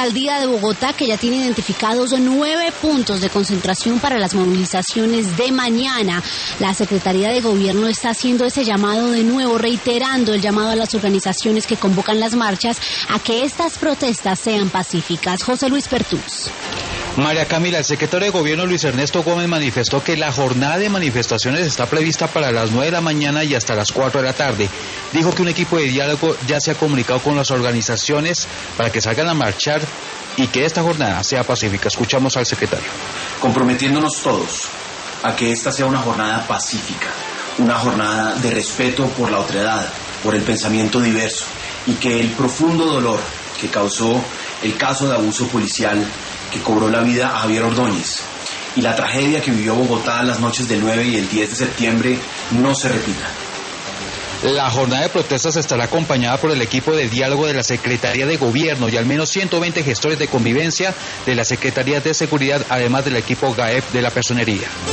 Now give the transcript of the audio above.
Alcaldía de Bogotá, que ya tiene identificados 9 puntos de concentración para las movilizaciones de mañana. La Secretaría de Gobierno está haciendo ese llamado de nuevo, reiterando el llamado a las organizaciones que convocan las marchas a que estas protestas sean pacíficas. José Luis Pertús. María Camila, el secretario de Gobierno Luis Ernesto Gómez manifestó que la jornada de manifestaciones está prevista para las 9 de la mañana y hasta las 4 de la tarde. Dijo que un equipo de diálogo ya se ha comunicado con las organizaciones para que salgan a marchar y que esta jornada sea pacífica. Escuchamos al secretario. Comprometiéndonos todos a que esta sea una jornada pacífica, una jornada de respeto por la otredad, por el pensamiento diverso, y que el profundo dolor que causó el caso de abuso policial que cobró la vida a Javier Ordóñez y la tragedia que vivió Bogotá las noches del 9 y el 10 de septiembre no se repita. La jornada de protestas estará acompañada por el equipo de diálogo de la Secretaría de Gobierno y al menos 120 gestores de convivencia de la Secretaría de Seguridad, además del equipo GAEP de la Personería.